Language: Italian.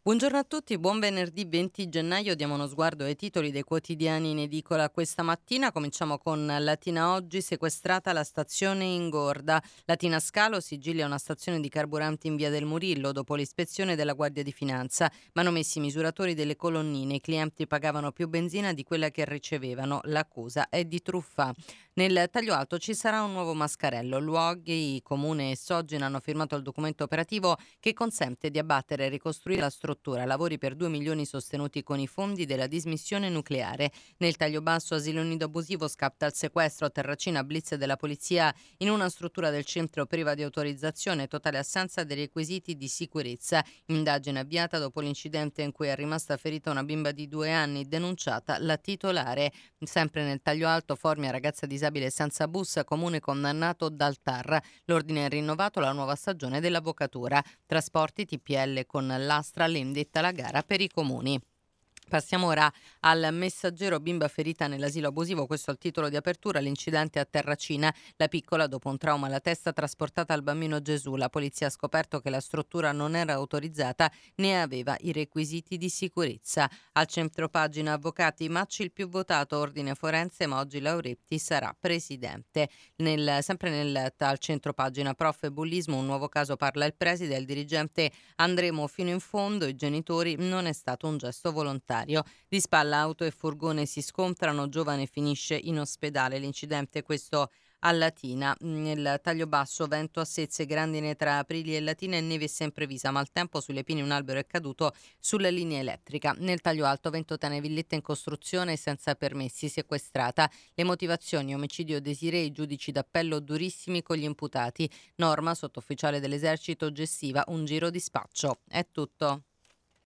Buongiorno a tutti, buon venerdì 20 gennaio. Diamo uno sguardo ai titoli dei quotidiani in edicola questa mattina. Cominciamo con Latina Oggi, sequestrata la stazione ingorda. Latina Scalo sigilla una stazione di carburanti in via del Murillo dopo l'ispezione della Guardia di Finanza. Manomessi i misuratori delle colonnine, i clienti pagavano più benzina di quella che ricevevano. L'accusa è di truffa. Nel taglio alto ci sarà un nuovo mascarello. Luoghi, Comune e Sogin hanno firmato il documento operativo che consente di abbattere e ricostruire la struttura, lavori per 2 milioni sostenuti con i fondi della dismissione nucleare. Nel taglio basso, asilo nido abusivo, scatta il sequestro a Terracina, blitz della polizia in una struttura del centro priva di autorizzazione, totale assenza dei requisiti di sicurezza. Indagine avviata dopo l'incidente in cui è rimasta ferita una bimba di 2 anni, denunciata la titolare. Sempre nel taglio alto, Formia, ragazza disabile senza bus, comune condannato dal TAR. L'ordine è rinnovato alla nuova stagione dell'avvocatura. Trasporti TPL con l'Astra, l'indetta la gara per i comuni. Passiamo ora al Messaggero, bimba ferita nell'asilo abusivo, questo è il titolo di apertura, l'incidente a Terracina, la piccola dopo un trauma alla testa trasportata al Bambino Gesù, la polizia ha scoperto che la struttura non era autorizzata né aveva i requisiti di sicurezza. Al centro pagina avvocati, Macci il più votato, ordine forense, ma oggi Lauretti sarà presidente. Sempre al centro pagina, prof e bullismo, un nuovo caso, parla il preside, il dirigente andremo fino in fondo, i genitori, non è stato un gesto volontario. Di spalla auto e furgone si scontrano, giovane finisce in ospedale. L'incidente questo a Latina. Nel taglio basso, vento a Sezze, grandine tra Aprile e Latina e neve sempre visa, maltempo sulle Pini, un albero è caduto sulla linea elettrica. Nel taglio alto, Ventotene, villetta in costruzione senza permessi, sequestrata. Le motivazioni: omicidio Desiree, i giudici d'appello durissimi con gli imputati. Norma, sottufficiale dell'esercito, gestiva un giro di spaccio. È tutto.